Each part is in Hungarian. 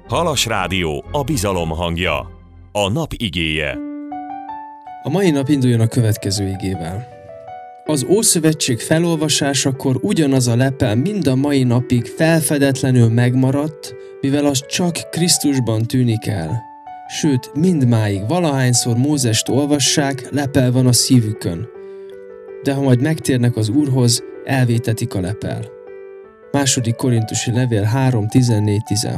Halas Rádió, a bizalom hangja. A nap igéje. A mai nap induljon a következő igével. Az Ószövetség felolvasásakor ugyanaz a lepel mind a mai napig felfedetlenül megmaradt, mivel az csak Krisztusban tűnik el. Sőt, mindmáig, valahányszor Mózest olvassák, lepel van a szívükön. De ha majd megtérnek az Úrhoz, elvétetik a lepel. 2. Korintusi levél 3.14-16.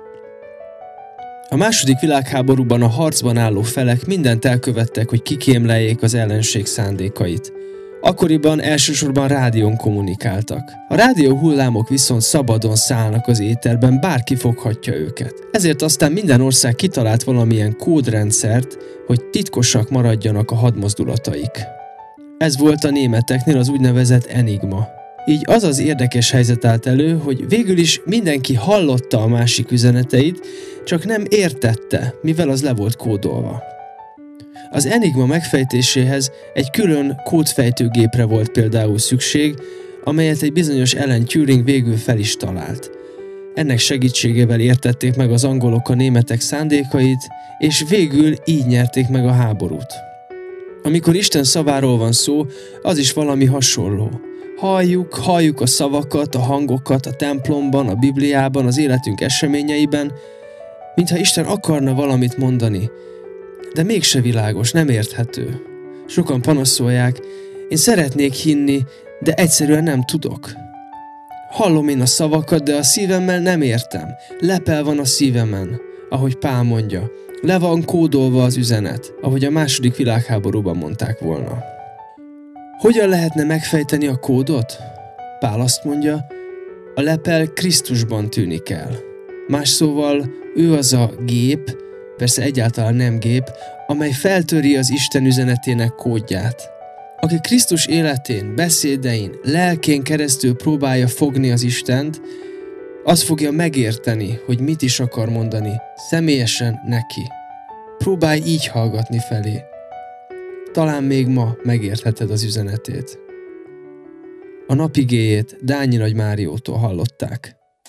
A második világháborúban a harcban álló felek mindent elkövettek, hogy kikémleljék az ellenség szándékait. Akkoriban elsősorban rádión kommunikáltak. A rádió hullámok viszont szabadon szállnak az éterben, bárki foghatja őket. Ezért aztán minden ország kitalált valamilyen kódrendszert, hogy titkosak maradjanak a hadmozdulataik. Ez volt a németeknél az úgynevezett enigma. Így az az érdekes helyzet állt elő, hogy végül is mindenki hallotta a másik üzeneteit, csak nem értette, mivel az le volt kódolva. Az enigma megfejtéséhez egy külön kódfejtőgépre volt például szükség, amelyet egy bizonyos Alan Turing végül fel is talált. Ennek segítségével értették meg az angolok a németek szándékait, és végül így nyerték meg a háborút. Amikor Isten szaváról van szó, az is valami hasonló. Halljuk a szavakat, a hangokat a templomban, a Bibliában, az életünk eseményeiben, mintha Isten akarna valamit mondani, de mégse világos, nem érthető. Sokan panaszolják, én szeretnék hinni, de egyszerűen nem tudok. Hallom én a szavakat, de a szívemmel nem értem. Lepel van a szívemen, ahogy Pál mondja. Le van kódolva az üzenet, ahogy a második világháborúban mondták volna. Hogyan lehetne megfejteni a kódot? Pál azt mondja, a lepel Krisztusban tűnik el. Más szóval, ő az a gép, persze egyáltalán nem gép, amely feltöri az Isten üzenetének kódját. Aki Krisztus életén, beszédein, lelkén keresztül próbálja fogni az Istent, az fogja megérteni, hogy mit is akar mondani, személyesen neki. Próbálj így hallgatni felé. Talán még ma megértheted az üzenetét. A nap igéjét Dányi Nagy Máriótól hallották.